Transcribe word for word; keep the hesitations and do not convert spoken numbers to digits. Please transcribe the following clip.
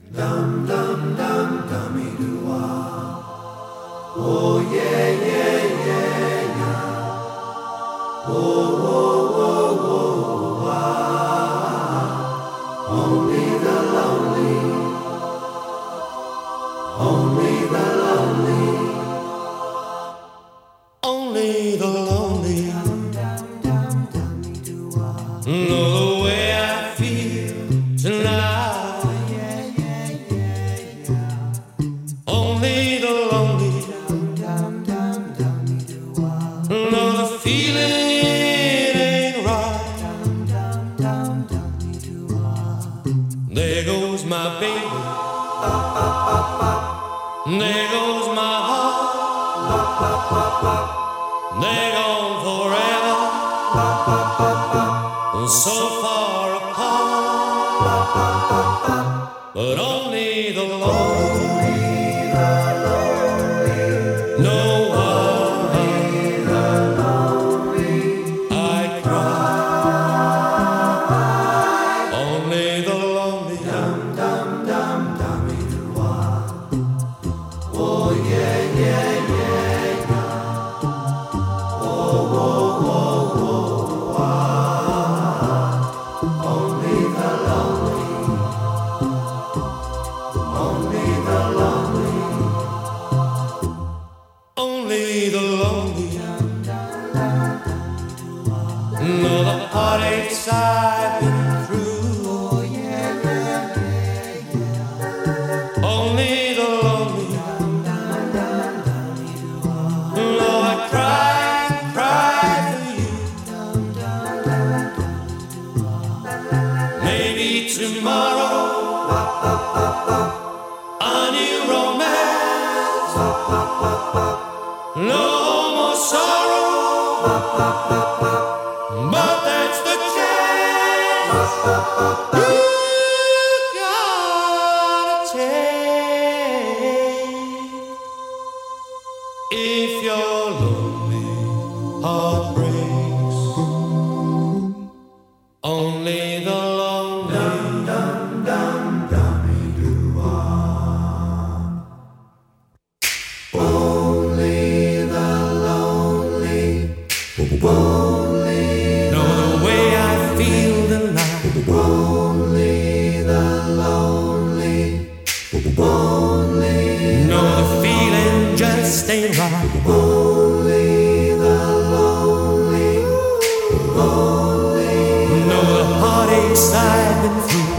Dum dum dum dummy doo wah. Oh yeah yeah yeah yeah. Oh oh oh oh ah. Only the lonely, only the lonely, only the lonely know the way I feel tonight. Only the lonely know the feeling ain't right. There goes my baby, there goes my heart, they're gone forever, so far apart. But only the lonely know why I cry. Only the lonely. Dum dum dum dummy doo wah. Oh yeah yeah yeah yeah. Oh oh oh oh ah. Only the lonely, only the lonely, Only the lonely know the heartaches I've been through. Only the lonely know I cry, cry for you. Maybe tomorrow a new romance, no more sorrow, but that's the chance you gotta take. If your lonely heart breaks, only the lonely. dum dum dummy doo wah. Only the lonely, only Know the way I feel tonight. only the lonely, only Know the feeling just ain't right. only the lonely, only Know the heartaches I've been through.